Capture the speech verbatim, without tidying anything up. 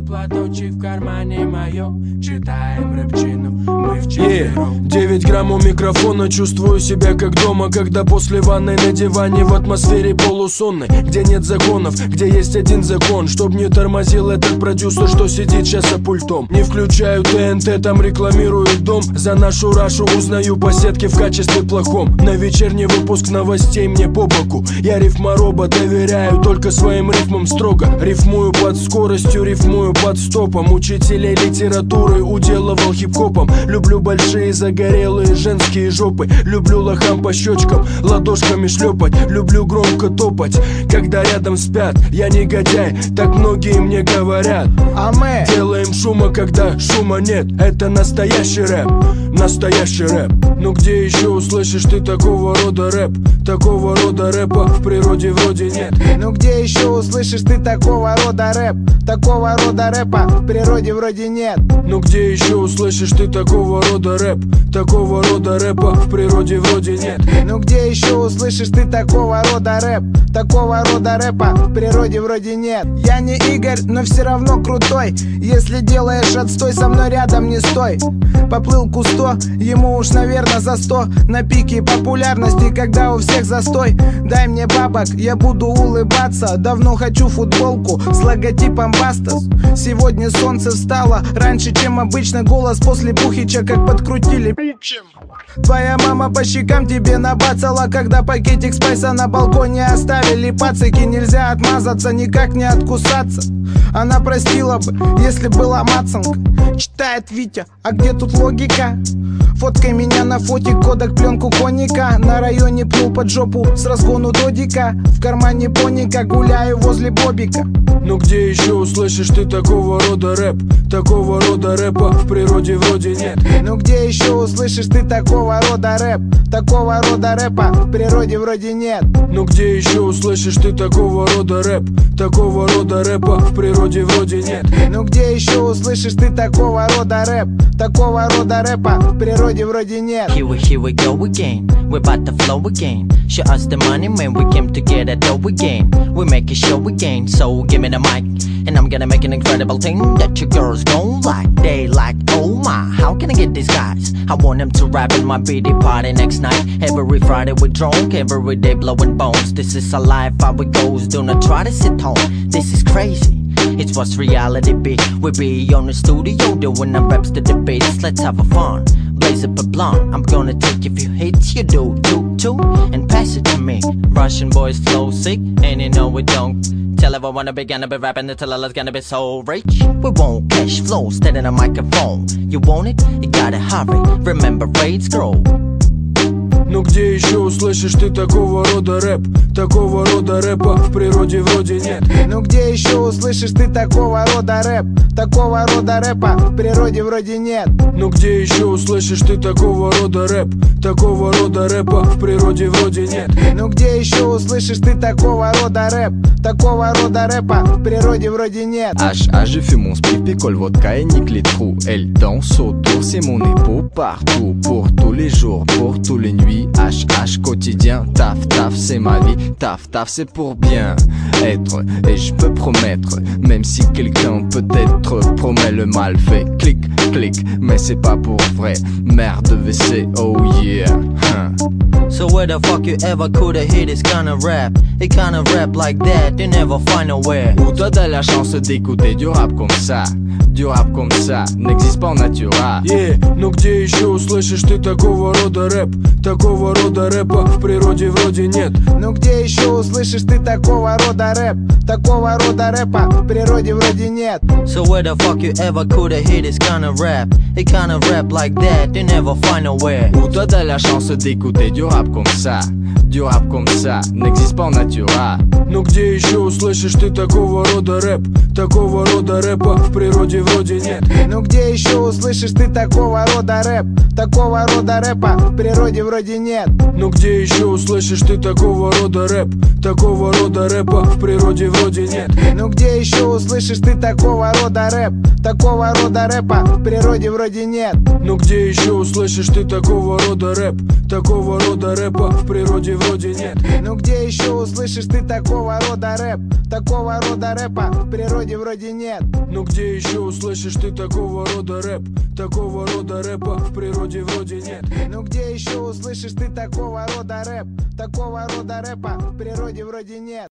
платочек в кармане моем. Читаем рэпчину, мы вчетвером. yeah. девять грамм у микрофона, чувствую себя как дома. Когда после ванной на диване в атмосфере полусонной, где нет законов, где есть один закон, чтоб не тормозил этот продюсер, что сидит сейчас за пультом. Не включаю ТНТ, там рекламируют дом. За нашу Рашу узнаю по сетке в качестве плохом. На вечерний выпуск новостей мне по боку. Я рифморобот, доверяю только своим рифмам строго. Рифмую под скоростью, рифмую под стопом. Учителей литературы уделывал хип-хопом. Люблю большие загорелые женские жопы. Люблю лохам по щечкам ладошками шлепать. Люблю громко топать, когда рядом спят. Я негодяй, так многие мне говорят. А мы делаем шума, когда шума нет. Это настоящий рэп, настоящий рэп. Ну где еще услышишь ты такого рода рэп? Такого рода рэпа в природе вроде нет. Ну где еще услышишь ты такого рода рэп? Такого рода рэпа в природе вроде нет. Ну где еще услышишь ты такого рода рэп? Такого рода рэпа в природе вроде нет. Ну где еще услышишь ты такого рода рэп? Такого рода рэпа в природе вроде нет. Я не Игорь, но все равно крутой. Если делаешь отстой, со мной рядом не стой. Поплыл Кусто, ему уж наверное за сто. На пике популярности, когда у всех застой. Дай мне бабок, я буду улыбаться. Давно хочу футболку с логотипом Бастас. Сегодня солнце встало раньше, чем обычно. Голос после Бухича как подкрутили. Твоя мама по щекам тебе набацала, когда пакетик спайса на балконе оставили. Пацаки, нельзя отмазаться, никак не откусаться. Она простила бы, если была мацанка. Читает Витя, а где тут логика? Фоткай меня на фотик, кодек, пленку коника. На районе пнул под жопу с разгону додика. В кармане поника, гуляю возле бобика. Ну где еще услышишь ты такого рода рэп? Такого рода рэпа в природе вроде нет. Ну где еще услышишь ты такого рода рэп? Такого рода рэпа в природе вроде нет. Ну где еще услышишь ты такого рода рэп? Такого рода рэпа в природе вроде нет. Ну где еще услышишь ты такого рода рэп? Такого рода рэпа в природе вроде нет. Here we, here we go again. We're about to flow again. Show us the money, man. We came to get a dough again. We make a show again. So give me the mic, and I'm gonna make an incredible thing that your girls gon' like. They like, oh my, how can I get these guys? I want them to rap in my B D party next night. Every Friday we're drunk, every day blowing bones. This is our life, how it goes. Do not try to sit home. This is crazy. It's what's reality be. We be on the studio doing our raps to the beats. Let's have a fun. Blaze up a blunt. I'm gonna take a few hits, you do too, too, and pass it to me. Russian boys flow sick, and you know we don't. Tell everyone we're gonna be rapping until all is gonna be so rich. We won't cash flow, stand in a microphone. You want it? You gotta hurry. Remember, rates grow. Ну где еще услышишь ты такого рода рэп? Такого рода рэпа в природе вроде нет. Ну где еще услышишь ты такого рода рэп? Такого рода рэпа в природе вроде нет. Ну где еще услышишь ты такого рода рэп? Такого рода рэпа в природе вроде нет. Ну где еще услышишь ты такого рода рэп? Такого рода рэпа в природе вроде нет. H, H, je fume mon spliff, picole vodka et nique les trous. Elle danse autour, c'est mon épaule partout. Pour tous les jours, pour tous les nuits. H, H, quotidien, taf, taf, c'est ma vie. Taf, taf, c'est pour bien être. Et je peux promettre, même si quelqu'un peut-être promet le mal fait. Clic, clic, mais c'est pas pour vrai. Merde V C, oh yeah. Huh. So where the fuck you ever coulda hear this kind of rap? It kind of rap like that, you never find nowhere. Où toi t'as la chance d'écouter du rap comme ça? Du rap comme ça n'existe pas en natura. Yeah, ну где еще услышишь ты такого рода рэп? Такого рода рэпа в природе вроде нет. Ну где еще услышишь ты такого рода рэп? Такого рода рэпа в природе вроде нет. So where the fuck you ever coulda hear this kind of rap? It kind of rap like that, you never find nowhere. Où toi t'as la chance d'écouter du rap comme ça? Du rap comme ça n'existe pas en natura. Ну где еще услышишь ты такого рода рэп? Такого рода рэпа в природе вроде нет. Ну где еще услышишь ты такого рода рэп? Такого рода рэпа в природе вроде нет. Ну где еще услышишь ты такого рода рэп? Такого рода рэпа в природе вроде нет. Ну где еще услышишь ты такого рода рэп? Такого рода рэпа в природе вроде нет. Ну где еще услышишь ты такого рода рэп? Такого рода рэпа в природе вроде нет. Ну где еще услышишь ты такого рода рэп? Такого рода рэпа в природе вроде нет. Ну где еще услышишь ты такого рода рэп? Такого рода рэпа в природе вроде нет. Ну где еще услышишь ты такого рода рэп? Такого рода рэпа в природе вроде нет.